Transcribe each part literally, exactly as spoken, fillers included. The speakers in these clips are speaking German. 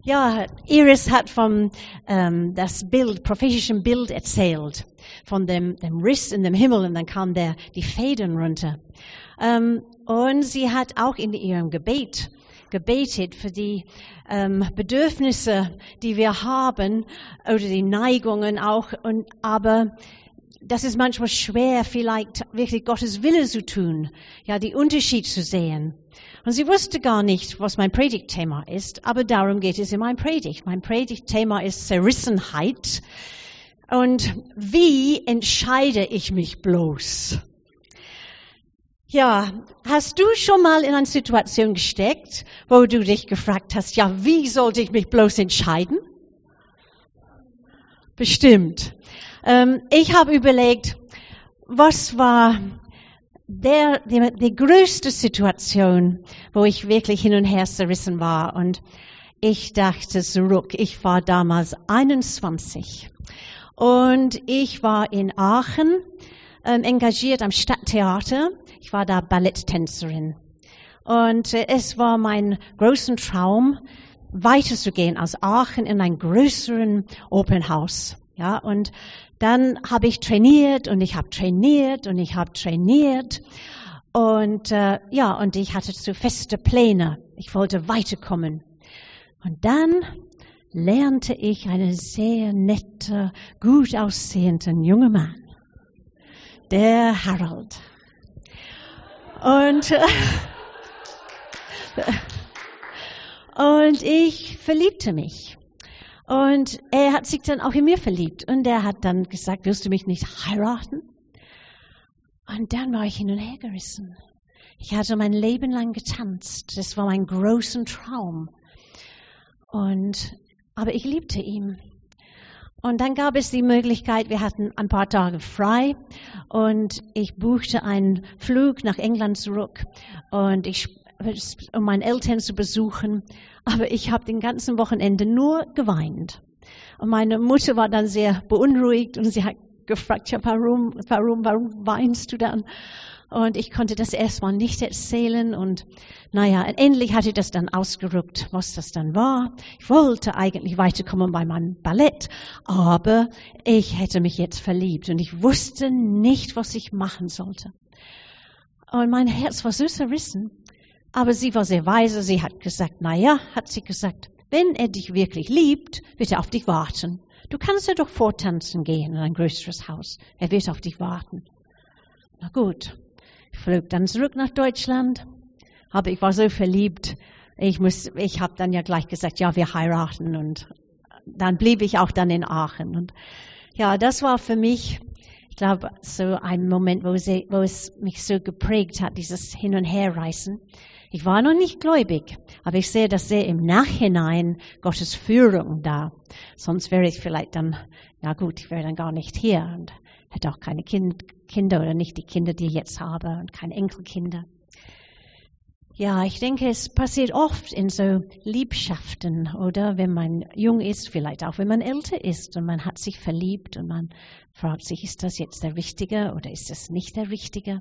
Ja, Iris hat vom ähm, das Bild, prophetischen Bild erzählt, von dem, dem Riss in dem Himmel und dann kamen der, die Fäden runter. Ähm, und sie hat auch in ihrem Gebet gebetet für die ähm, Bedürfnisse, die wir haben oder die Neigungen auch. Und aber das ist manchmal schwer, vielleicht wirklich Gottes Wille zu tun, ja, die Unterschied zu sehen. Und sie wusste gar nicht, was mein Predigtthema ist, aber darum geht es in meinem Predigt. Mein Predigtthema ist Zerrissenheit. Und wie entscheide ich mich bloß? Ja, hast du schon mal in eine Situation gesteckt, wo du dich gefragt hast, ja, wie sollte ich mich bloß entscheiden? Bestimmt. Ähm, ich habe überlegt, was war der, die, die größte Situation, wo ich wirklich hin und her zerrissen war. Und ich dachte zurück, ich war damals einundzwanzig. Und ich war in Aachen ähm, engagiert am Stadttheater. Ich war da Balletttänzerin. Und äh, es war mein großer Traum, weiterzugehen aus Aachen in ein größeren Opernhaus. Ja, und dann habe ich trainiert und ich habe trainiert und ich habe trainiert. Und äh, ja, und ich hatte so feste Pläne. Ich wollte weiterkommen. Und dann lernte ich einen sehr netten, gut aussehenden jungen Mann, der Harold. Und, äh, und ich verliebte mich. Und er hat sich dann auch in mir verliebt. Und er hat dann gesagt, willst du mich nicht heiraten? Und dann war ich hin und her gerissen. Ich hatte mein Leben lang getanzt. Das war mein großer Traum. Und, aber ich liebte ihn. Und dann gab es die Möglichkeit, wir hatten ein paar Tage frei. Und ich buchte einen Flug nach England zurück. Und ich, um meine Eltern zu besuchen. Aber ich habe den ganzen Wochenende nur geweint. Und meine Mutter war dann sehr beunruhigt und sie hat gefragt, ja, warum, warum, warum weinst du dann? Und ich konnte das erstmal nicht erzählen. Und naja, endlich hatte ich das dann ausgerückt, was das dann war. Ich wollte eigentlich weiterkommen bei meinem Ballett, aber ich hätte mich jetzt verliebt und ich wusste nicht, was ich machen sollte. Und mein Herz war so zerrissen. Aber sie war sehr weise. Sie hat gesagt, na ja, hat sie gesagt, wenn er dich wirklich liebt, wird er auf dich warten. Du kannst ja doch vortanzen gehen in ein größeres Haus. Er wird auf dich warten. Na gut. Ich flog dann zurück nach Deutschland. Aber ich war so verliebt. Ich muss, ich habe dann ja gleich gesagt, ja, wir heiraten. Und dann blieb ich auch dann in Aachen. Und ja, das war für mich, ich glaube, so ein Moment, wo, sie, wo es mich so geprägt hat, dieses Hin- und Herreisen. Ich war noch nicht gläubig, aber ich sehe das sehr im Nachhinein Gottes Führung da. Sonst wäre ich vielleicht dann, ja gut, ich wäre dann gar nicht hier und hätte auch keine kind, Kinder oder nicht die Kinder, die ich jetzt habe und keine Enkelkinder. Ja, ich denke, es passiert oft in so Liebschaften oder wenn man jung ist, vielleicht auch wenn man älter ist und man hat sich verliebt und man fragt sich, ist das jetzt der Richtige oder ist das nicht der Richtige?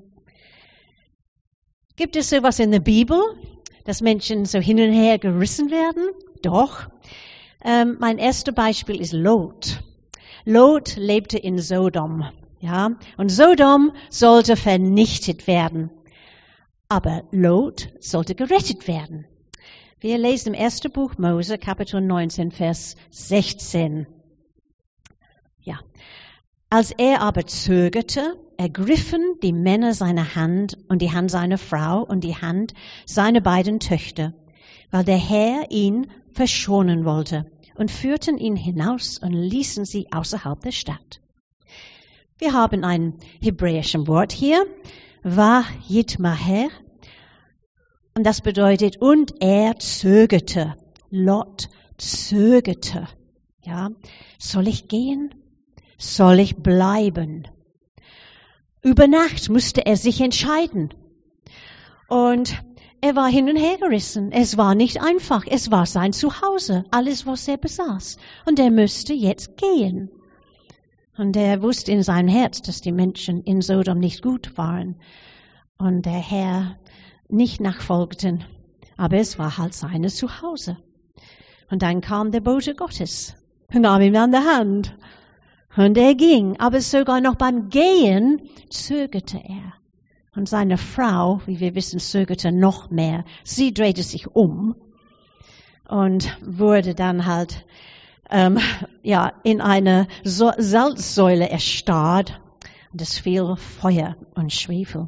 Gibt es sowas in der Bibel, dass Menschen so hin und her gerissen werden? Doch. Ähm, mein erstes Beispiel ist Lot. Lot lebte in Sodom, ja, und Sodom sollte vernichtet werden. Aber Lot sollte gerettet werden. Wir lesen im ersten Buch Mose, Kapitel neunzehn, Vers sechzehn. Ja. Als er aber zögerte, ergriffen die Männer seine Hand und die Hand seiner Frau und die Hand seiner beiden Töchter, weil der Herr ihn verschonen wollte, und führten ihn hinaus und ließen sie außerhalb der Stadt. Wir haben ein hebräisches Wort hier, Vayitmaher, und das bedeutet, und er zögerte. Lot zögerte. Ja, soll ich gehen? Soll ich bleiben? Über Nacht musste er sich entscheiden. Und er war hin und her gerissen. Es war nicht einfach. Es war sein Zuhause. Alles, was er besaß. Und er musste jetzt gehen. Und er wusste in seinem Herz, dass die Menschen in Sodom nicht gut waren. Und der Herr nicht nachfolgten. Aber es war halt sein Zuhause. Und dann kam der Bote Gottes und nahm ihn an der Hand. Und er ging, aber sogar noch beim Gehen zögerte er. Und seine Frau, wie wir wissen, zögerte noch mehr. Sie drehte sich um und wurde dann halt ähm, ja, in eine so- Salzsäule erstarrt. Und es fiel Feuer und Schwefel.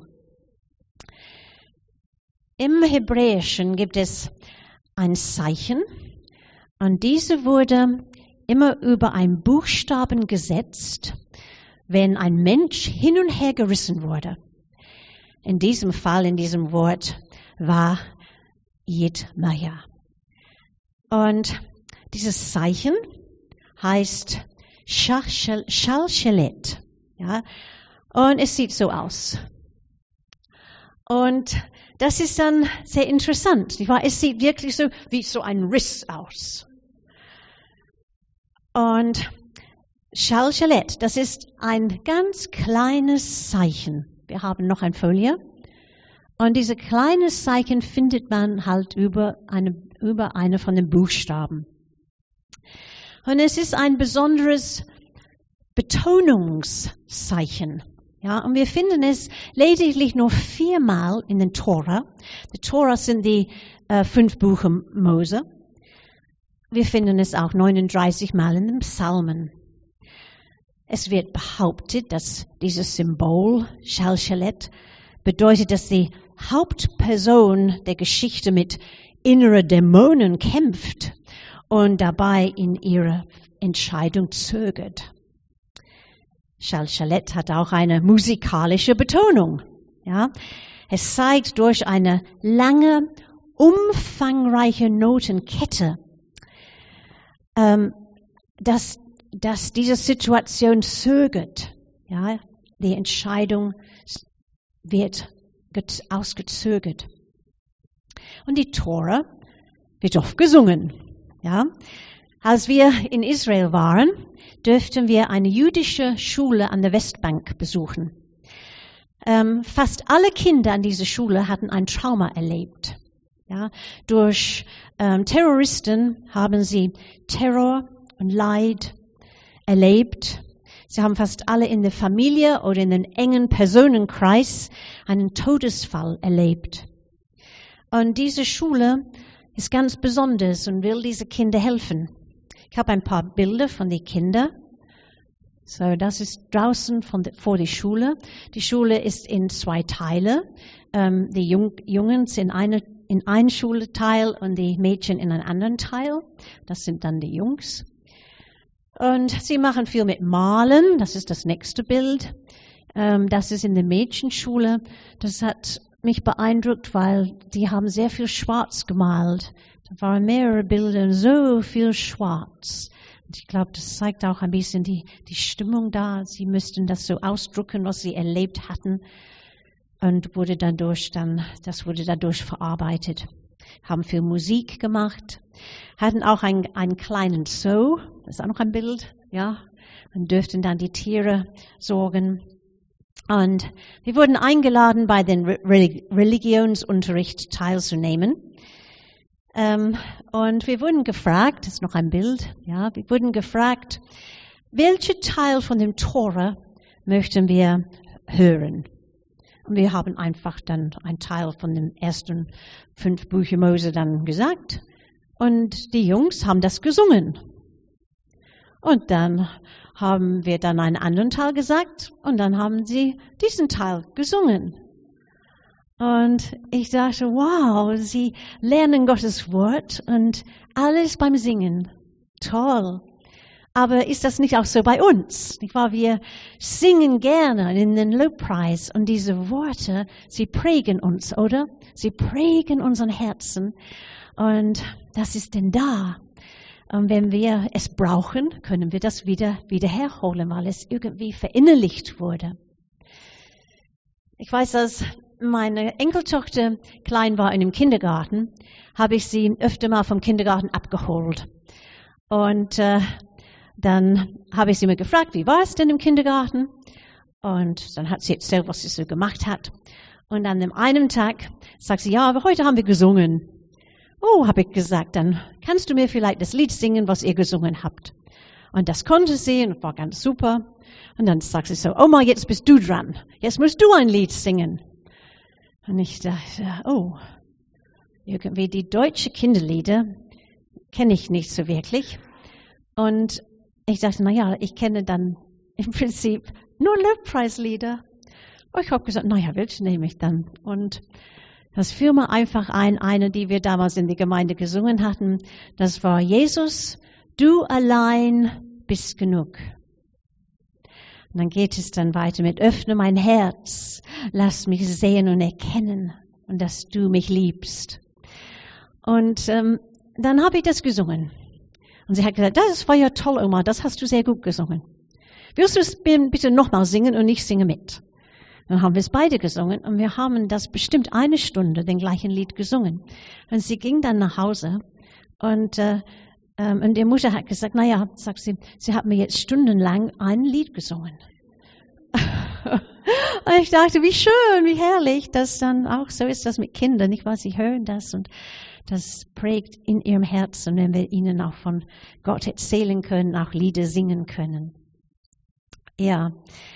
Im Hebräischen gibt es ein Zeichen und diese wurde immer über einen Buchstaben gesetzt, wenn ein Mensch hin und her gerissen wurde. In diesem Fall, in diesem Wort, war Yitmaja. Und dieses Zeichen heißt Shalshelet. Ja? Und es sieht so aus. Und das ist dann sehr interessant. Nicht wahr? Es sieht wirklich so wie so ein Riss aus. Und Shalshelet, das ist ein ganz kleines Zeichen. Wir haben noch eine Folie. Und dieses kleine Zeichen findet man halt über eine, über eine von den Buchstaben. Und es ist ein besonderes Betonungszeichen. Ja, und wir finden es lediglich nur viermal in den Tora. Die Tora sind die äh, fünf Bücher Mose. Wir finden es auch neununddreißig Mal in den Psalmen. Es wird behauptet, dass dieses Symbol, Shalshelet, bedeutet, dass die Hauptperson der Geschichte mit inneren Dämonen kämpft und dabei in ihrer Entscheidung zögert. Shalshelet hat auch eine musikalische Betonung. Ja? Es zeigt durch eine lange, umfangreiche Notenkette, ähm, dass, dass diese Situation zögert. Ja? Die Entscheidung wird ausgezögert. Und die Tora wird oft gesungen. Ja? Als wir in Israel waren, dürften wir eine jüdische Schule an der Westbank besuchen. Ähm, fast alle Kinder an dieser Schule hatten ein Trauma erlebt. Ja? Durch ähm, Terroristen haben sie Terror und Leid erlebt. Sie haben fast alle in der Familie oder in den engen Personenkreis einen Todesfall erlebt. Und diese Schule ist ganz besonders und will diese Kinder helfen. Ich habe ein paar Bilder von den Kindern. So, das ist draußen von de, vor der Schule. Die Schule ist in zwei Teile. Ähm, die Jung, Jungen sind eine, in einem Schulteil und die Mädchen in einem anderen Teil. Das sind dann die Jungs. Und sie machen viel mit Malen. Das ist das nächste Bild. Ähm, das ist in der Mädchenschule. Das hat mich beeindruckt, weil die haben sehr viel schwarz gemalt. Da waren mehrere Bilder, so viel schwarz. Und ich glaube, das zeigt auch ein bisschen die, die Stimmung da. Sie müssten das so ausdrücken, was sie erlebt hatten. Und wurde dadurch dann, das wurde dadurch verarbeitet. Haben viel Musik gemacht. Hatten auch einen, einen kleinen Zoo. Das ist auch noch ein Bild, ja. Und dürften dann die Tiere sorgen. Und wir wurden eingeladen, bei dem Religionsunterricht teilzunehmen. Ähm, und wir wurden gefragt, das ist noch ein Bild, ja, wir wurden gefragt, welchen Teil von dem Tora möchten wir hören? Und wir haben einfach dann einen Teil von den ersten fünf Büchern Mose dann gesagt. Und die Jungs haben das gesungen. Und dann haben wir dann einen anderen Teil gesagt und dann haben sie diesen Teil gesungen. Und ich dachte, wow, sie lernen Gottes Wort und alles beim Singen. Toll. Aber ist das nicht auch so bei uns? Nicht wahr? Wir singen gerne in den Lobpreis und diese Worte, sie prägen uns, oder? Sie prägen unseren Herzen. Und das ist denn da. Und wenn wir es brauchen, können wir das wieder, wieder herholen, weil es irgendwie verinnerlicht wurde. Ich weiß, als meine Enkeltochter klein war in dem Kindergarten, habe ich sie öfter mal vom Kindergarten abgeholt. Und äh, dann habe ich sie mir gefragt, wie war es denn im Kindergarten? Und dann hat sie erzählt, was sie so gemacht hat. Und an dem einen Tag sagt sie, ja, aber heute haben wir gesungen. oh, habe ich gesagt, dann kannst du mir vielleicht das Lied singen, was ihr gesungen habt. Und das konnte sie und war ganz super. Und dann sagt sie so, Oma, jetzt bist du dran. Jetzt musst du ein Lied singen. Und ich dachte, oh, irgendwie die deutschen Kinderlieder kenne ich nicht so wirklich. Und ich dachte, naja, ich kenne dann im Prinzip nur Lobpreislieder. Und ich habe gesagt, naja, welche nehme ich dann? Und das fiel mir einfach ein, eine, die wir damals in der Gemeinde gesungen hatten. Das war Jesus, du allein bist genug. Und dann geht es dann weiter mit, öffne mein Herz, lass mich sehen und erkennen und dass du mich liebst. Und ähm, dann habe ich das gesungen. Und sie hat gesagt, das war ja toll, Oma, das hast du sehr gut gesungen. Willst du es bitte nochmal singen und ich singe mit? Dann haben wir es beide gesungen und wir haben das bestimmt eine Stunde, den gleichen Lied gesungen. Und sie ging dann nach Hause und, äh, ähm, und die Mutter hat gesagt, naja, sagt sie, sie hat mir jetzt stundenlang ein Lied gesungen. Und ich dachte, wie schön, wie herrlich, dass dann auch so ist das mit Kindern, nicht wahr? Sie hören das und das prägt in ihrem Herzen, wenn wir ihnen auch von Gott erzählen können, auch Lieder singen können. Ja,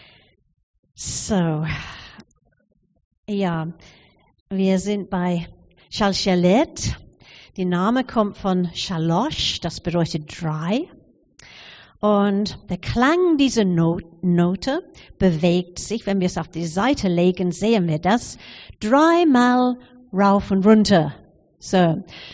so, ja, wir sind bei Shalshelet. Der Name kommt von Shalosh, das bedeutet drei. Und der Klang dieser Note bewegt sich, wenn wir es auf die Seite legen, sehen wir das, dreimal rauf und runter. So,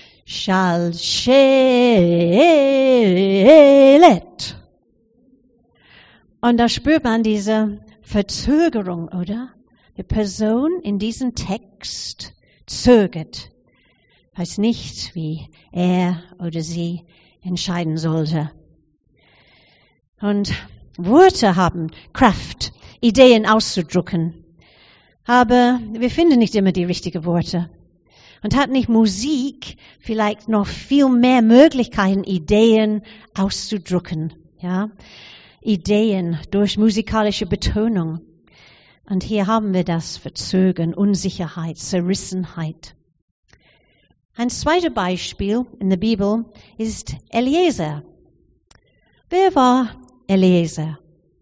Shalshelet. Und da spürt man diese Verzögerung, oder? Die Person in diesem Text zögert. Weiß nicht, wie er oder sie entscheiden sollte. Und Worte haben Kraft, Ideen auszudrücken. Aber wir finden nicht immer die richtigen Worte. Und hat nicht Musik vielleicht noch viel mehr Möglichkeiten, Ideen auszudrücken? Ja? Ideen durch musikalische Betonung. Und hier haben wir das Verzögern, Unsicherheit, Zerrissenheit. Ein zweites Beispiel in der Bibel ist Eliezer. Wer war Eliezer?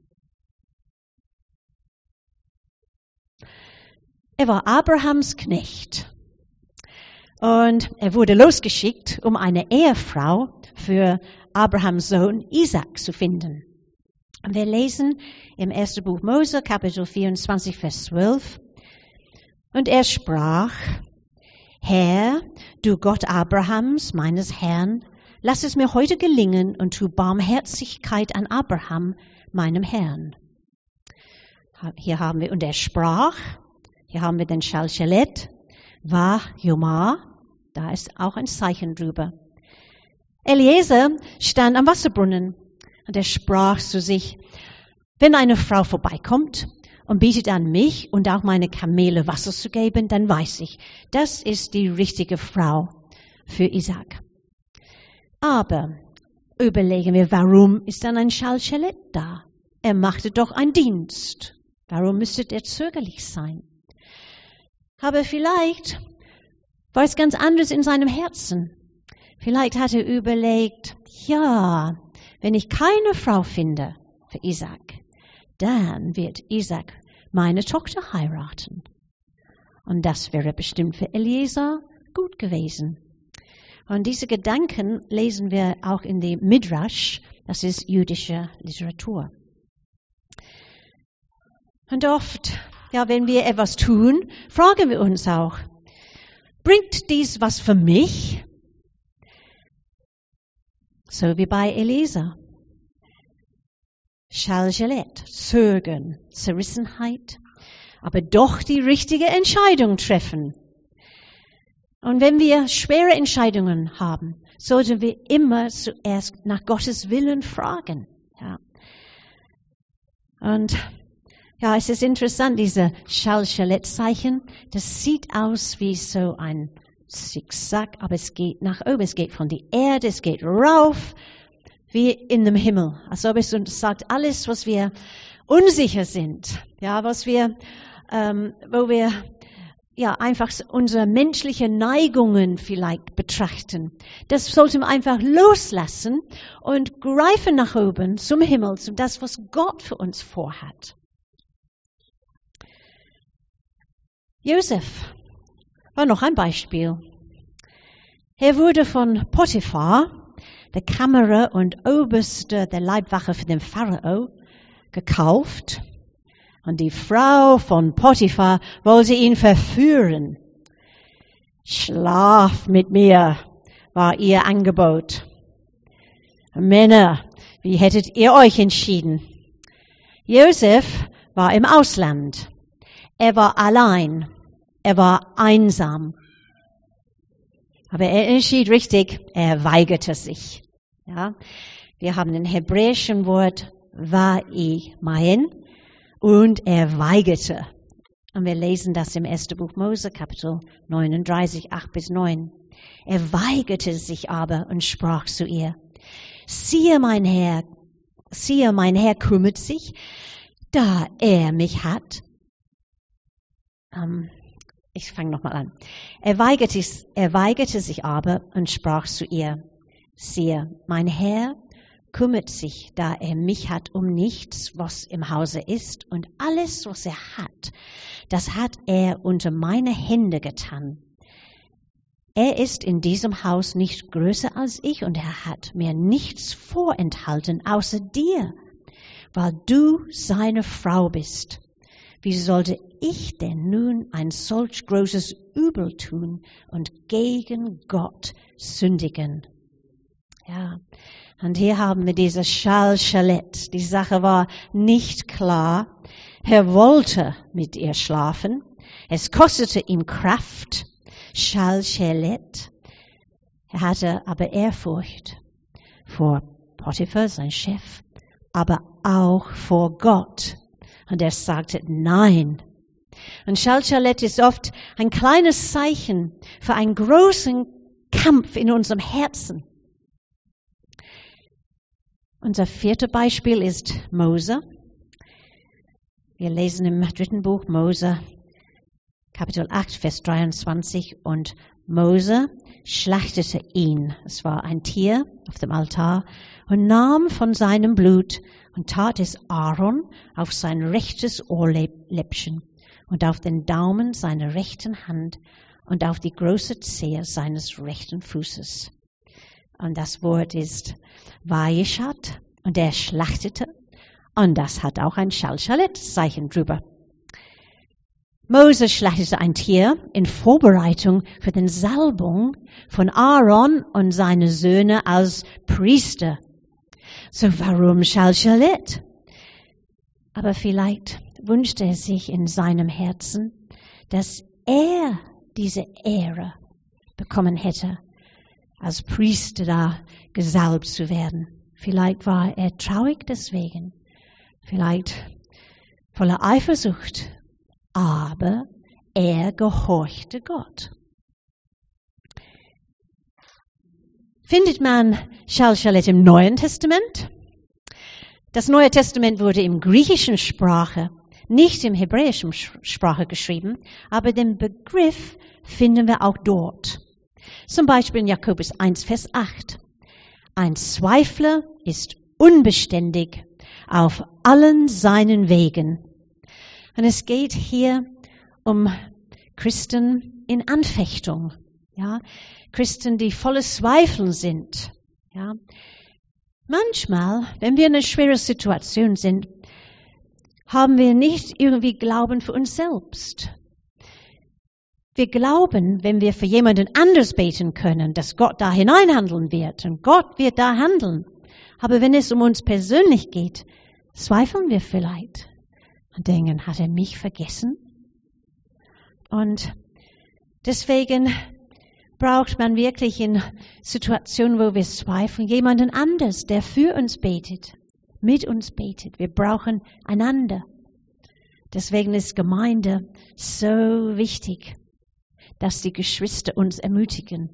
Er war Abrahams Knecht. Und er wurde losgeschickt, um eine Ehefrau für Abrahams Sohn Isaac zu finden. Und wir lesen im ersten Buch Mose, Kapitel vierundzwanzig, Vers zwölf. Und er sprach, Herr, du Gott Abrahams, meines Herrn, lass es mir heute gelingen und tu Barmherzigkeit an Abraham, meinem Herrn. Hier haben wir, und er sprach, hier haben wir den Shalshelet, war Jomar, da ist auch ein Zeichen drüber. Eliezer stand am Wasserbrunnen und er sprach zu sich, wenn eine Frau vorbeikommt und bietet an mich und auch meine Kamele Wasser zu geben, dann weiß ich, das ist die richtige Frau für Isaac. Aber überlegen wir, warum ist dann ein Shalshelet da? Er machte doch einen Dienst. Warum müsste er zögerlich sein? Aber vielleicht war es ganz anders in seinem Herzen. Vielleicht hat er überlegt, ja, wenn ich keine Frau finde für Isaac, dann wird Isaac meine Tochter heiraten. Und das wäre bestimmt für Eliezer gut gewesen. Und diese Gedanken lesen wir auch in dem Midrash, das ist jüdische Literatur. Und oft, ja, wenn wir etwas tun, fragen wir uns auch, bringt dies was für mich? So wie bei Eliezer. Shalshelet, Zögern, Zerrissenheit, aber doch die richtige Entscheidung treffen. Und wenn wir schwere Entscheidungen haben, sollten wir immer zuerst nach Gottes Willen fragen. Ja. Und ja, es ist interessant, diese Shalshelet-Zeichen, das sieht aus wie so ein Zigzag, aber es geht nach oben, es geht von der Erde, es geht rauf, wie in dem Himmel. Als ob es uns sagt, alles, was wir unsicher sind, ja, was wir, ähm, wo wir ja einfach unsere menschlichen Neigungen vielleicht betrachten. Das sollten wir einfach loslassen und greifen nach oben zum Himmel, zu das, was Gott für uns vorhat. Josef war noch ein Beispiel. Er wurde von Potiphar, der Kämmerer und Oberste der Leibwache für den Pharao, gekauft. Und die Frau von Potiphar wollte ihn verführen. Schlaf mit mir, war ihr Angebot. Männer, wie hättet ihr euch entschieden? Josef war im Ausland. Er war allein. Er war einsam. Aber er entschied richtig, er weigerte sich. Ja, wir haben ein hebräischen Wort, Va'imayen, und er weigerte. Und wir lesen das im ersten Buch Mose, Kapitel neununddreißig, acht bis neun. Er weigerte sich aber und sprach zu ihr, siehe mein Herr, siehe mein Herr kümmert sich, da er mich hat. Ähm, Ich fange nochmal an. Er weigerte, er weigerte sich aber und sprach zu ihr, siehe, mein Herr kümmert sich, da er mich hat, um nichts, was im Hause ist, und alles, was er hat, das hat er unter meine Hände getan. Er ist in diesem Haus nicht größer als ich, und er hat mir nichts vorenthalten, außer dir, weil du seine Frau bist. Wie sollte ich denn nun ein solch großes Übel tun und gegen Gott sündigen? Ja, und hier haben wir diese Schalschalet. Die Sache war nicht klar. Er wollte mit ihr schlafen. Es kostete ihm Kraft. Schalschalet. Er hatte aber Ehrfurcht vor Potiphar, sein Chef, aber auch vor Gott. Und er sagte nein. Und Schalschalet ist oft ein kleines Zeichen für einen großen Kampf in unserem Herzen. Unser viertes Beispiel ist Mose. Wir lesen im dritten Buch Mose, Kapitel acht, Vers dreiundzwanzig. Und Mose schlachtete ihn, es war ein Tier auf dem Altar, und nahm von seinem Blut und tat es Aaron auf sein rechtes Ohrläppchen und auf den Daumen seiner rechten Hand und auf die große Zehe seines rechten Fußes. Und das Wort ist Vayishat, und er schlachtete, und das hat auch ein Schalschalet-Zeichen drüber. Mose schlachtete ein Tier in Vorbereitung für den Salbung von Aaron und seine Söhne als Priester. So warum Schalschalet? Aber vielleicht wünschte er sich in seinem Herzen, dass er diese Ehre bekommen hätte, als Priester da gesalbt zu werden. Vielleicht war er traurig deswegen, vielleicht voller Eifersucht, aber er gehorchte Gott. Findet man Schalschalet im Neuen Testament? Das Neue Testament wurde im griechischen Sprache, nicht im hebräischen Sprache geschrieben, aber den Begriff finden wir auch dort. Zum Beispiel in Jakobus eins, Vers acht. Ein Zweifler ist unbeständig auf allen seinen Wegen. Und es geht hier um Christen in Anfechtung. Ja, Christen, die voller Zweifel sind. Ja. Manchmal, wenn wir in einer schweren Situation sind, haben wir nicht irgendwie Glauben für uns selbst. Wir glauben, wenn wir für jemanden anders beten können, dass Gott da hineinhandeln wird. Und Gott wird da handeln. Aber wenn es um uns persönlich geht, zweifeln wir vielleicht und denken, hat er mich vergessen? Und deswegen braucht man wirklich in Situationen, wo wir zweifeln, jemanden anders, der für uns betet, mit uns betet. Wir brauchen einander. Deswegen ist Gemeinde so wichtig, dass die Geschwister uns ermutigen.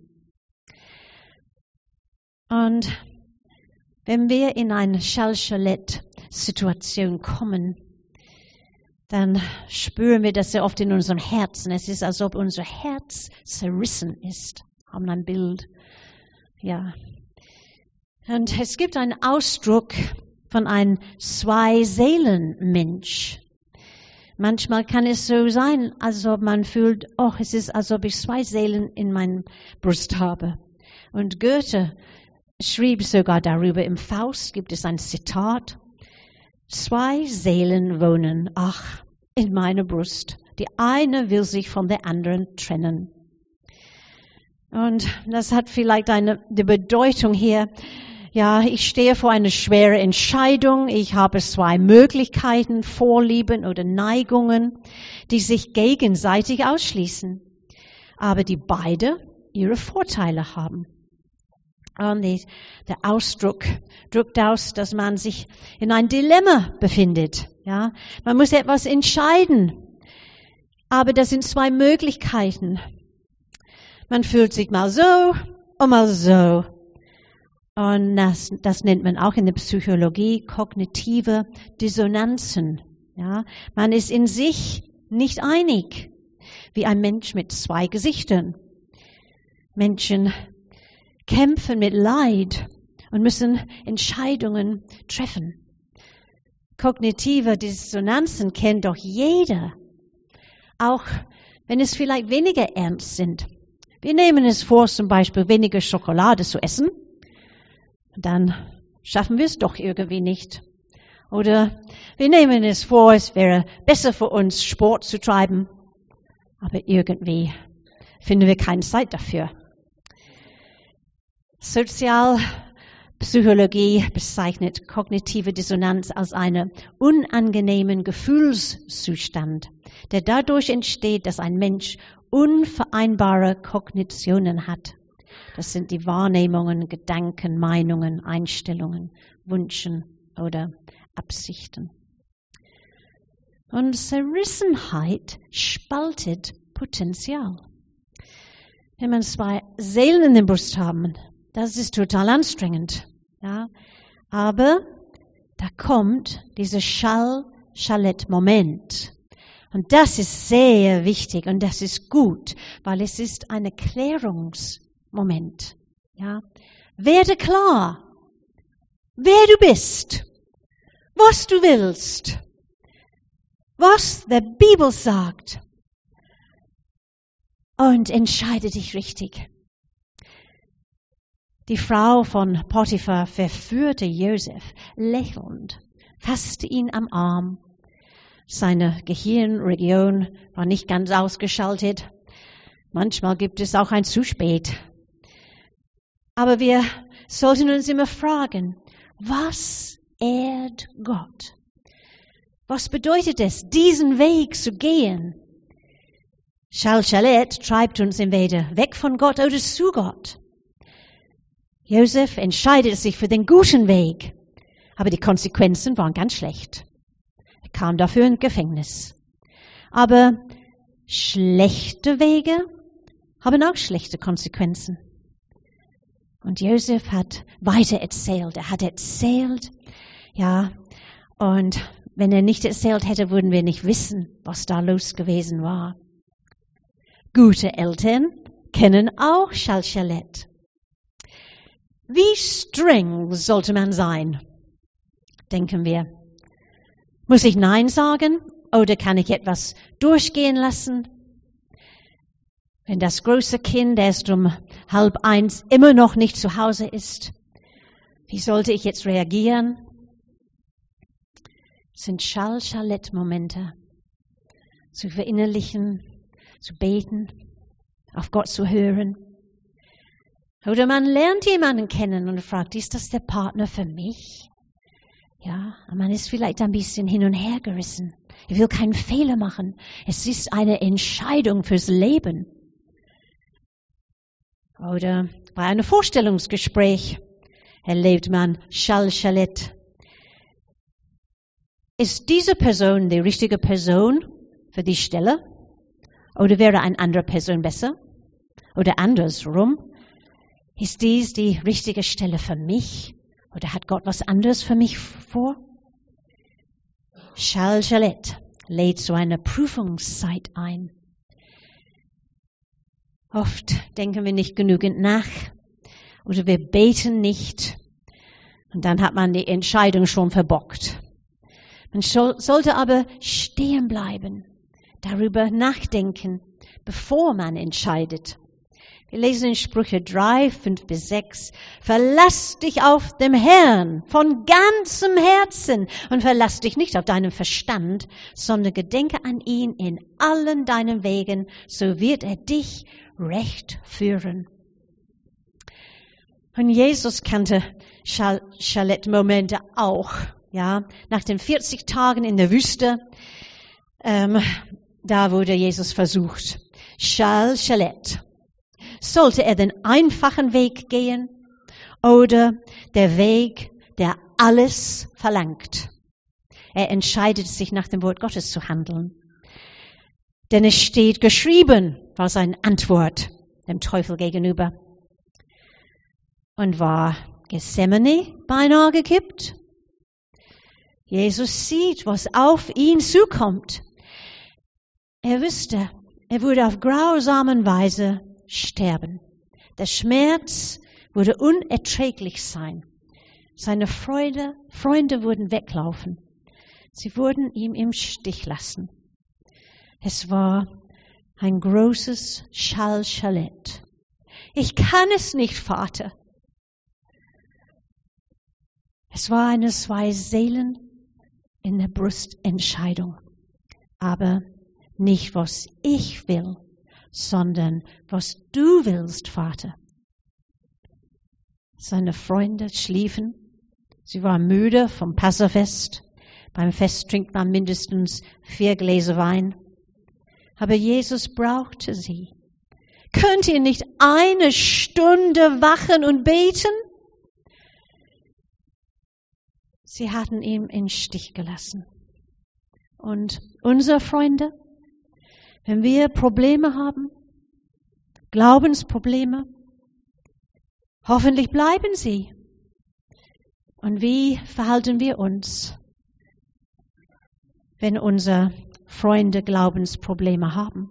Und wenn wir in eine Schalschalet-Situation kommen, dann spüren wir das sehr oft in unserem Herzen. Es ist, als ob unser Herz zerrissen ist. Wir haben ein Bild. Ja. Und es gibt einen Ausdruck von einem Zwei-Seelen-Mensch. Manchmal kann es so sein, als ob man fühlt, oh, es ist, als ob ich zwei Seelen in meiner Brust habe. Und Goethe schrieb sogar darüber, im Faust gibt es ein Zitat: Zwei Seelen wohnen, ach, in meiner Brust. Die eine will sich von der anderen trennen. Und das hat vielleicht eine die Bedeutung hier. Ja, ich stehe vor einer schweren Entscheidung. Ich habe zwei Möglichkeiten, Vorlieben oder Neigungen, die sich gegenseitig ausschließen, aber die beide ihre Vorteile haben. Und die, der Ausdruck drückt aus, dass man sich in ein Dilemma befindet. Ja, man muss etwas entscheiden, aber das sind zwei Möglichkeiten. Man fühlt sich mal so und mal so. Und das, das nennt man auch in der Psychologie kognitive Dissonanzen. Ja, man ist in sich nicht einig, wie ein Mensch mit zwei Gesichtern. Menschen kämpfen mit Leid und müssen Entscheidungen treffen. Kognitive Dissonanzen kennt doch jeder, auch wenn es vielleicht weniger ernst sind. Wir nehmen es vor, zum Beispiel weniger Schokolade zu essen. Dann schaffen wir es doch irgendwie nicht. Oder wir nehmen es vor, es wäre besser für uns, Sport zu treiben. Aber irgendwie finden wir keine Zeit dafür. Sozialpsychologie bezeichnet kognitive Dissonanz als einen unangenehmen Gefühlszustand, der dadurch entsteht, dass ein Mensch unvereinbare Kognitionen hat. Das sind die Wahrnehmungen, Gedanken, Meinungen, Einstellungen, Wünschen oder Absichten. Und Zerrissenheit spaltet Potenzial. Wenn man zwei Seelen in der Brust haben, das ist total anstrengend. Ja? Aber da kommt dieser Schall-Schallett-Moment. Und das ist sehr wichtig und das ist gut, weil es ist ein Klärungsmoment. Ja? Werde klar, wer du bist, was du willst, was die Bibel sagt, und entscheide dich richtig. Die Frau von Potiphar verführte Josef lächelnd, fasste ihn am Arm. Seine Gehirnregion war nicht ganz ausgeschaltet. Manchmal gibt es auch ein zu spät. Aber wir sollten uns immer fragen, was ehrt Gott? Was bedeutet es, diesen Weg zu gehen? Schall-Schallett treibt uns entweder weg von Gott oder zu Gott. Josef entscheidet sich für den guten Weg, aber die Konsequenzen waren ganz schlecht. Er kam dafür ins Gefängnis. Aber schlechte Wege haben auch schlechte Konsequenzen. Und Josef hat weiter erzählt. Er hat erzählt, ja, und wenn er nicht erzählt hätte, würden wir nicht wissen, was da los gewesen war. Gute Eltern kennen auch Schall-Schallett. Wie streng sollte man sein, denken wir? Muss ich Nein sagen oder kann ich etwas durchgehen lassen? Wenn das große Kind erst um halb eins immer noch nicht zu Hause ist, wie sollte ich jetzt reagieren? Es sind Schall-Schallett-Momente, zu verinnerlichen, zu beten, auf Gott zu hören. Oder man lernt jemanden kennen und fragt, ist das der Partner für mich? Ja, man ist vielleicht ein bisschen hin und her gerissen. Ich will keinen Fehler machen. Es ist eine Entscheidung fürs Leben. Oder bei einem Vorstellungsgespräch erlebt man Schall-Schallett. Ist diese Person die richtige Person für die Stelle? Oder wäre eine andere Person besser? Oder andersrum? Ist dies die richtige Stelle für mich? Oder hat Gott was anderes für mich vor? Schall-Schallett. lädt so eine Prüfungszeit ein. Oft denken wir nicht genügend nach oder wir beten nicht und dann hat man die Entscheidung schon verbockt. Man sollte aber stehen bleiben, darüber nachdenken, bevor man entscheidet. Wir lesen in Sprüche drei, fünf bis sechs. Verlass dich auf den Herrn von ganzem Herzen und verlass dich nicht auf deinen Verstand, sondern gedenke an ihn in allen deinen Wegen, so wird er dich recht führen. Und Jesus kannte Schalett-Momente auch. Ja, nach den vierzig Tagen in der Wüste, ähm, da wurde Jesus versucht. Schal, Schalett. Sollte er den einfachen Weg gehen oder der Weg, der alles verlangt? Er entscheidet sich, nach dem Wort Gottes zu handeln. Denn es steht geschrieben, war seine Antwort dem Teufel gegenüber. Und war Gethsemane beinahe gekippt? Jesus sieht, was auf ihn zukommt. Er wusste, er würde auf grausame Weise sterben. Der Schmerz würde unerträglich sein. Seine Freude, Freunde würden weglaufen. Sie würden ihn im Stich lassen. Es war ein großes Schal-Schalett. Ich kann es nicht, Vater. Es war eine zwei Seelen in der Brust Entscheidung. Aber nicht, was ich will, sondern was du willst, Vater. Seine Freunde schliefen. Sie waren müde vom Passafest. Beim Fest trinkt man mindestens vier Gläser Wein. Aber Jesus brauchte sie. Könnt ihr nicht eine Stunde wachen und beten? Sie hatten ihn im Stich gelassen. Und unsere Freunde, wenn wir Probleme haben, Glaubensprobleme, hoffentlich bleiben sie. Und wie verhalten wir uns, wenn unsere Freunde Glaubensprobleme haben?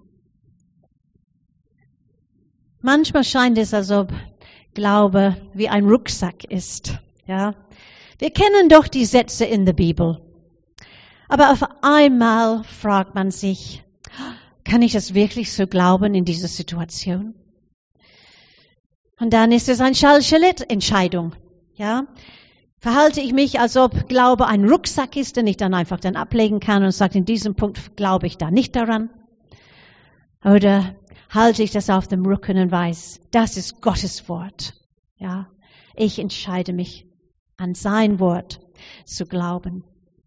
Manchmal scheint es, als ob Glaube wie ein Rucksack ist. Ja, wir kennen doch die Sätze in der Bibel. Aber auf einmal fragt man sich, kann ich das wirklich so glauben in dieser Situation? Und dann ist es eine Schal-Schalett-Entscheidung. Ja? Verhalte ich mich, als ob Glaube ein Rucksack ist, den ich dann einfach dann ablegen kann und sage, in diesem Punkt glaube ich da nicht daran? Oder halte ich das auf dem Rücken und weiß, das ist Gottes Wort? Ja? Ich entscheide mich, an sein Wort zu glauben.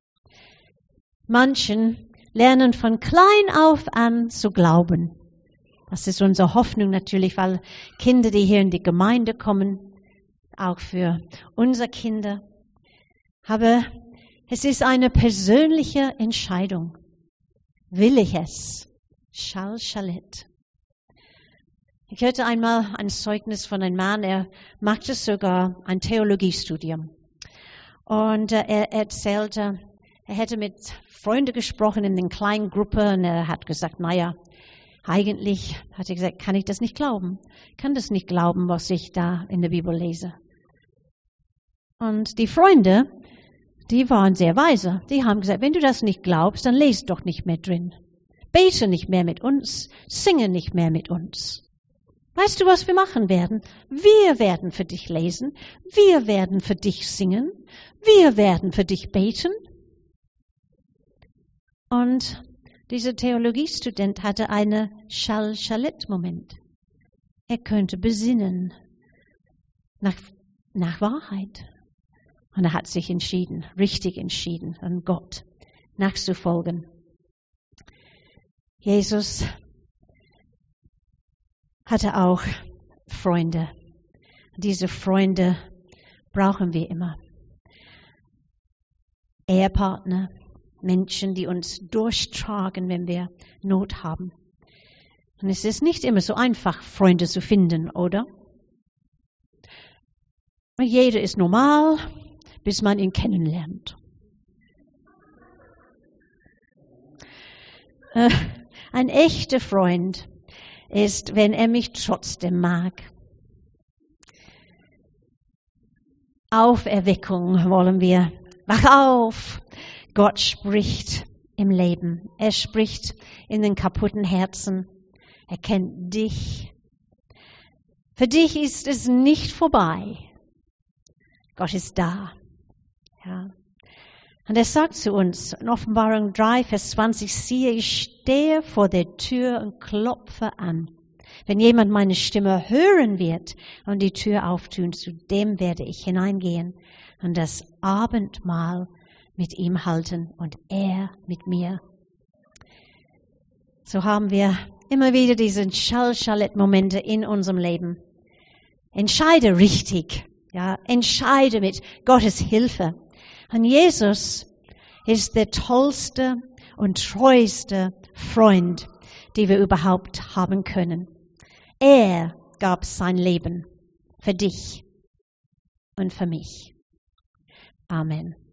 Manchen lernen von klein auf an zu glauben. Das ist unsere Hoffnung natürlich, weil Kinder, die hier in die Gemeinde kommen, auch für unsere Kinder. Aber es ist eine persönliche Entscheidung. Will ich es? Schal, Schalett. Ich hörte einmal ein Zeugnis von einem Mann, er machte sogar ein Theologiestudium. Und äh, er erzählte, er hätte mit Freunden gesprochen in den kleinen Gruppen und er hat gesagt, naja, eigentlich hat er gesagt, kann ich das nicht glauben. Ich kann das nicht glauben, was ich da in der Bibel lese. Und die Freunde, die waren sehr weise. Die haben gesagt, wenn du das nicht glaubst, dann lese doch nicht mehr drin. Bete nicht mehr mit uns, singe nicht mehr mit uns. Weißt du, was wir machen werden? Wir werden für dich lesen, wir werden für dich singen, wir werden für dich beten. Und dieser Theologiestudent hatte einen Schal-Schalett-Moment. Er könnte besinnen nach, nach Wahrheit. Und er hat sich entschieden, richtig entschieden, an Gott nachzufolgen. Jesus hatte auch Freunde. Diese Freunde brauchen wir immer. Ehepartner, Menschen, die uns durchtragen, wenn wir Not haben. Und es ist nicht immer so einfach, Freunde zu finden, oder? Und jeder ist normal, bis man ihn kennenlernt. Äh, ein echter Freund ist, wenn er mich trotzdem mag. Auferweckung wollen wir. Wach auf! Gott spricht im Leben. Er spricht in den kaputten Herzen. Er kennt dich. Für dich ist es nicht vorbei. Gott ist da. Ja. Und er sagt zu uns in Offenbarung drei, Vers zwanzig, siehe, ich stehe vor der Tür und klopfe an. Wenn jemand meine Stimme hören wird und die Tür auftun, zu dem werde ich hineingehen und das Abendmahl mit ihm halten und er mit mir. So haben wir immer wieder diese Schall-Schallett-Momente in unserem Leben. Entscheide richtig, ja, entscheide mit Gottes Hilfe. Und Jesus ist der tollste und treueste Freund, den wir überhaupt haben können. Er gab sein Leben für dich und für mich. Amen.